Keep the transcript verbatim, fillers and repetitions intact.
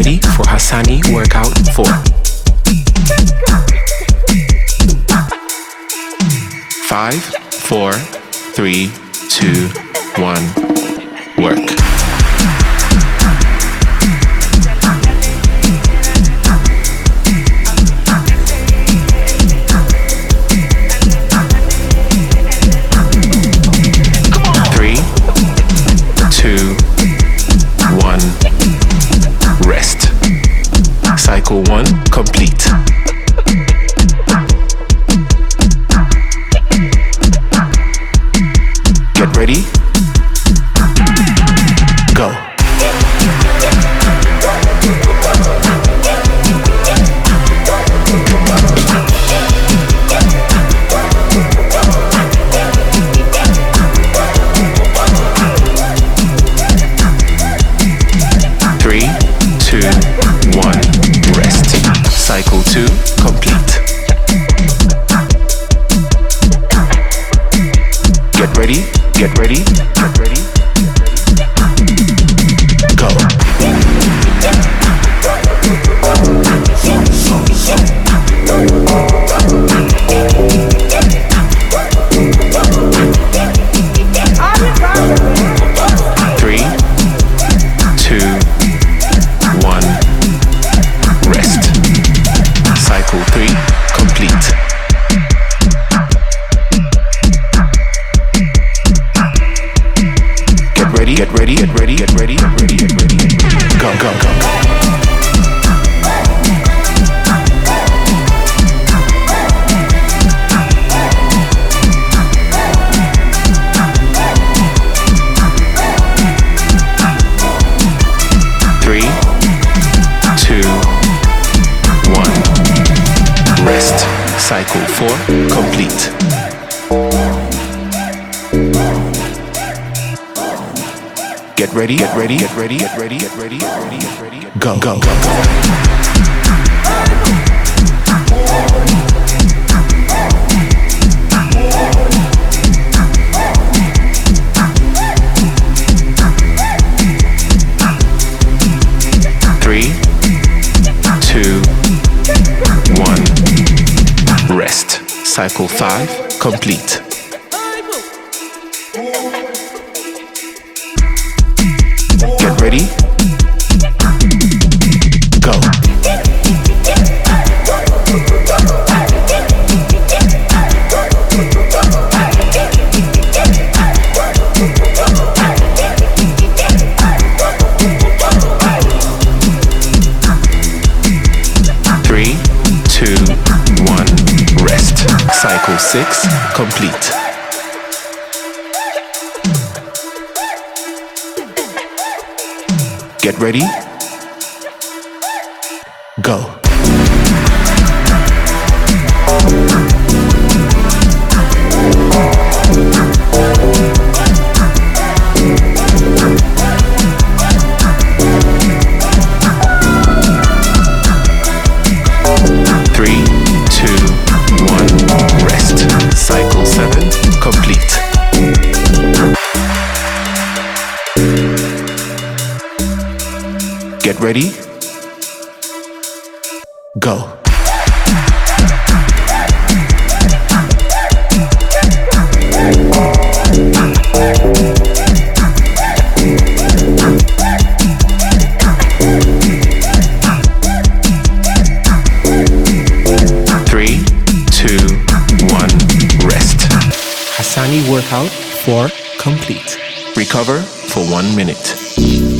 ready for Hassani Workout four. Five, four, three, two, one, work. Three, two, one, rest. Cycle one complete. Get ready. Go. Three, two, one, rest. Cycle two complete. Get ready, get ready, get ready, go. Three, two, one, rest. Cycle three complete. Get ready, get ready, get ready, get ready, get ready, get ready. Go, go, go. Three, two, one, rest. Cycle four complete. Get ready, get ready, get ready, get ready, get ready, get ready, get ready. Go, go, go, go. Three, two, one, rest. Cycle five complete. Get ready. Go. Three, two, one, rest. Cycle six complete. Get ready. Go. Three, two, one, rest. Cycle seven complete. Get ready. Go. Three, two, one, rest. Hassani Workout four complete. Recover for one minute.